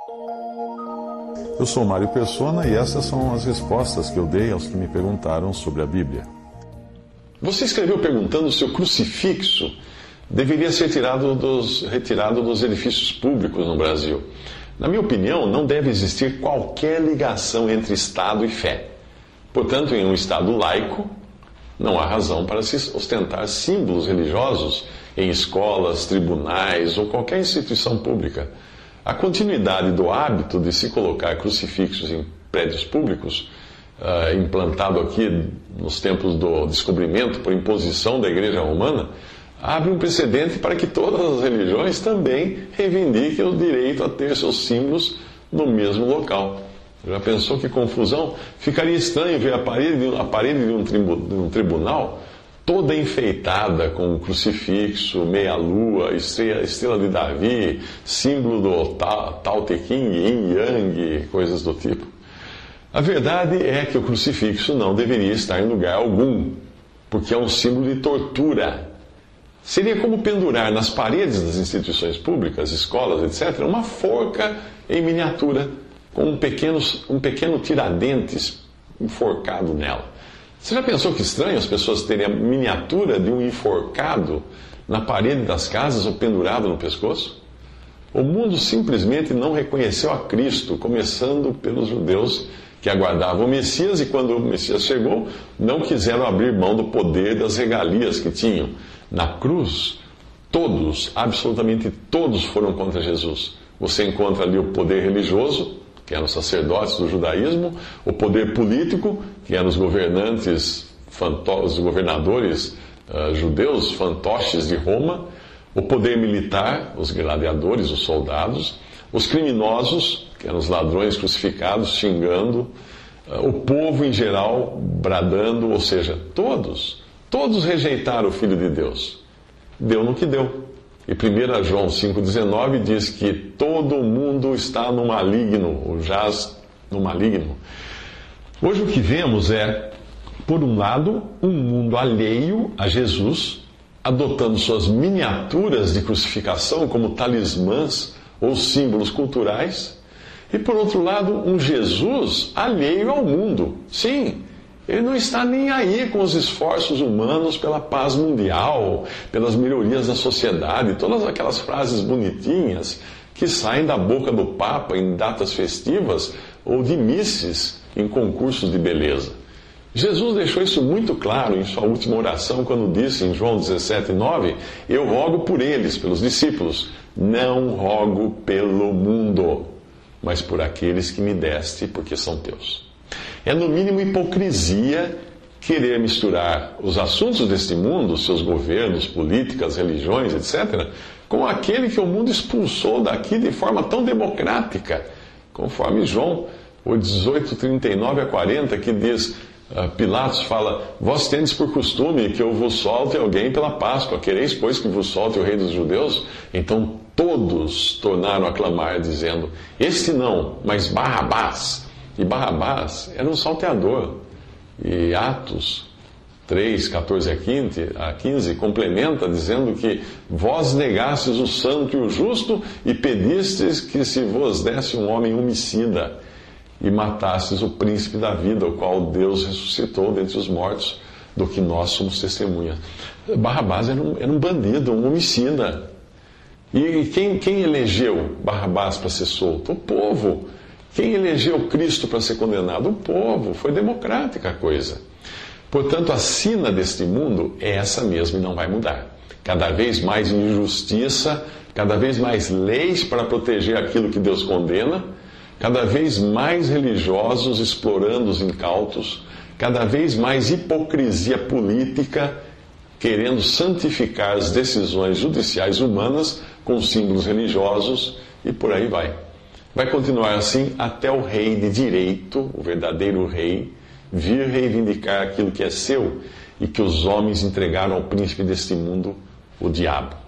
Eu sou Mário Persona e essas são as respostas que eu dei aos que me perguntaram sobre a Bíblia. Você escreveu perguntando se o crucifixo deveria ser retirado dos edifícios públicos no Brasil. Na minha opinião, não deve existir qualquer ligação entre Estado e fé. Portanto, em um Estado laico, não há razão para se ostentar símbolos religiosos em escolas, tribunais ou qualquer instituição pública. A continuidade do hábito de se colocar crucifixos em prédios públicos, implantado aqui nos tempos do descobrimento por imposição da Igreja Romana, abre um precedente para que todas as religiões também reivindiquem o direito a ter seus símbolos no mesmo local. Já pensou que confusão? Ficaria estranho ver a parede de um tribunal toda enfeitada com um crucifixo, meia-lua, estrela de Davi, símbolo do Tao Te Ching, Yin Yang, coisas do tipo. A verdade é que o crucifixo não deveria estar em lugar algum, porque é um símbolo de tortura. Seria como pendurar nas paredes das instituições públicas, escolas, etc., uma forca em miniatura, com um pequeno tiradentes enforcado nela. Você já pensou que estranho as pessoas terem a miniatura de um enforcado na parede das casas ou pendurado no pescoço? O mundo simplesmente não reconheceu a Cristo, começando pelos judeus que aguardavam o Messias, e quando o Messias chegou, não quiseram abrir mão do poder das regalias que tinham. Na cruz, todos, absolutamente todos foram contra Jesus. Você encontra ali o poder religioso, que eram os sacerdotes do judaísmo, o poder político, que eram os governantes, os governadores judeus, fantoches de Roma, o poder militar, os gladiadores, os soldados, os criminosos, que eram os ladrões crucificados, xingando, o povo em geral, bradando, ou seja, todos rejeitaram o Filho de Deus. Deu no que deu. E 1 João 5,19 diz que todo mundo está no maligno, ou jaz no maligno. Hoje o que vemos é, por um lado, um mundo alheio a Jesus, adotando suas miniaturas de crucificação como talismãs ou símbolos culturais, e por outro lado, um Jesus alheio ao mundo. Sim, ele não está nem aí com os esforços humanos pela paz mundial, pelas melhorias da sociedade, todas aquelas frases bonitinhas que saem da boca do Papa em datas festivas ou de misses em concursos de beleza. Jesus deixou isso muito claro em sua última oração, quando disse em João 17,9: Eu rogo por eles, pelos discípulos, não rogo pelo mundo, mas por aqueles que me deste, porque são teus. É no mínimo hipocrisia querer misturar os assuntos deste mundo, seus governos, políticas, religiões, etc., com aquele que o mundo expulsou daqui de forma tão democrática, conforme João 18:39 a 40, que diz, Pilatos fala: Vós tendes por costume que eu vos solte alguém pela Páscoa, quereis, pois, que vos solte o rei dos judeus? Então todos tornaram a clamar, dizendo: Este não, mas Barrabás. E Barrabás era um salteador. E Atos 3, 14 a 15 complementa dizendo que vós negastes o santo e o justo e pedistes que se vos desse um homem homicida e matastes o príncipe da vida, o qual Deus ressuscitou dentre os mortos, do que nós somos testemunhas. Barrabás era um bandido, um homicida. E quem elegeu Barrabás para ser solto? O povo. Quem elegeu Cristo para ser condenado? O povo. Foi democrática a coisa. Portanto, a sina deste mundo é essa mesma e não vai mudar. Cada vez mais injustiça, cada vez mais leis para proteger aquilo que Deus condena, cada vez mais religiosos explorando os incautos, cada vez mais hipocrisia política, querendo santificar as decisões judiciais humanas com símbolos religiosos, e por aí vai. Vai continuar assim até o rei de direito, o verdadeiro rei, vir reivindicar aquilo que é seu e que os homens entregaram ao príncipe deste mundo, o diabo.